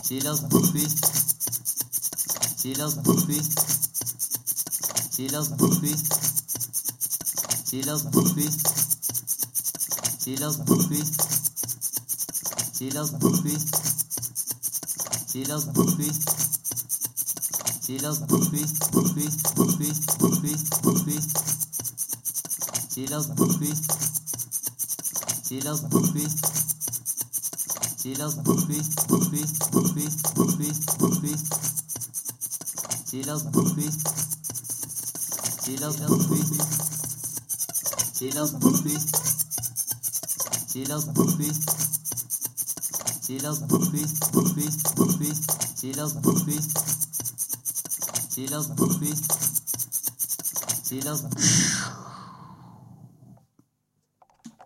Silas Buffy, Silas Buffy, Silas Buffy, Silas Buffy, Silas Buffy, Silas Buffy, Silas Buffy, Silas Buffy, Buffy, Buffy, Buffy, Buffy, Silas Buffy, Silas Buffy, Silas Buffy, Buffy, Buffy, Buffy, Buffy, Silas Buffy, Silas Buffy, Silas Buffy, Silas Buffy, Silas Buffy, Buffy, Buffy, Silas Buffy, Silas Buffy, Silas